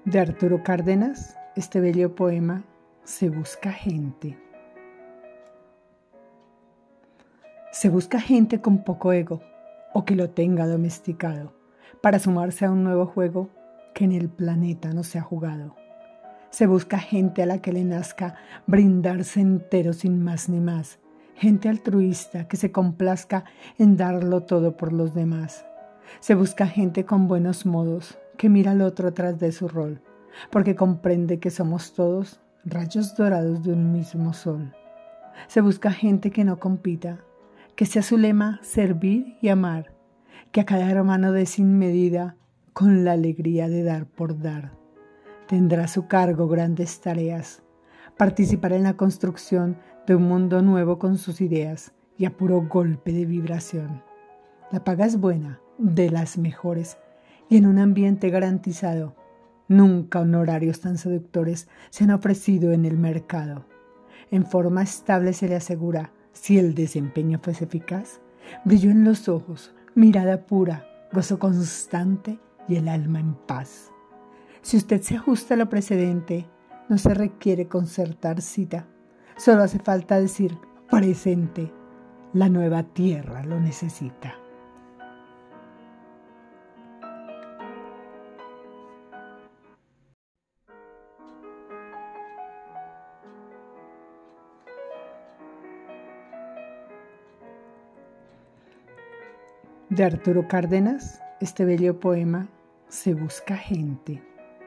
De Arturo Cárdenas, este bello poema Se busca gente. Se busca gente con poco ego o que lo tenga domesticado para sumarse a un nuevo juego que en el planeta no se ha jugado. Se busca gente a la que le nazca brindarse entero sin más ni más, gente altruista que se complazca en darlo todo por los demás. Se busca gente con buenos modos que mira al otro tras de su rol, porque comprende que somos todos rayos dorados de un mismo sol. Se busca gente que no compita, que sea su lema servir y amar, que a cada hermano dé sin medida con la alegría de dar por dar. Tendrá a su cargo grandes tareas, participará en la construcción de un mundo nuevo con sus ideas y a puro golpe de vibración. La paga es buena, de las mejores, y en un ambiente garantizado. Nunca honorarios tan seductores se han ofrecido en el mercado. En forma estable se le asegura, si el desempeño fuese eficaz, brillo en los ojos, mirada pura, gozo constante y el alma en paz. Si usted se ajusta a lo precedente, no se requiere concertar cita, solo hace falta decir presente, la nueva tierra lo necesita. De Arturo Cárdenas, este bello poema Se busca gente.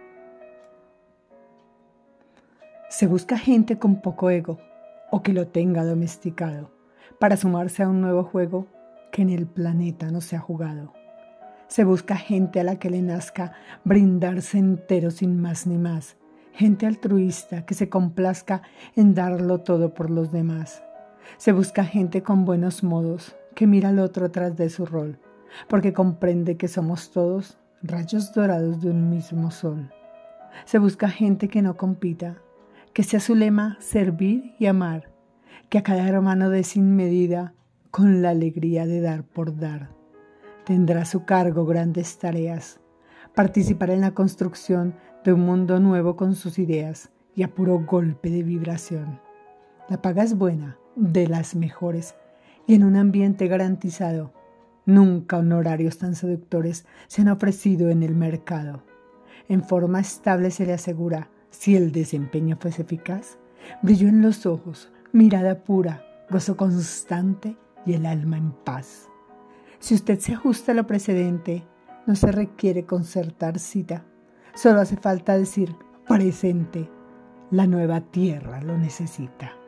Se busca gente con poco ego o que lo tenga domesticado para sumarse a un nuevo juego que en el planeta no se ha jugado. Se busca gente a la que le nazca brindarse entero sin más ni más, gente altruista que se complazca en darlo todo por los demás. Se busca gente con buenos modos que mira al otro tras de su rol, porque comprende que somos todos rayos dorados de un mismo sol. Se busca gente que no compita, que sea su lema servir y amar, que a cada hermano dé sin medida con la alegría de dar por dar. Tendrá a su cargo grandes tareas, participará en la construcción de un mundo nuevo con sus ideas y a puro golpe de vibración. La paga es buena, de las mejores, y en un ambiente garantizado. Nunca honorarios tan seductores se han ofrecido en el mercado. En forma estable se le asegura, si el desempeño fuese eficaz, brillo en los ojos, mirada pura, gozo constante y el alma en paz. Si usted se ajusta a lo precedente, no se requiere concertar cita, solo hace falta decir presente, la nueva tierra lo necesita.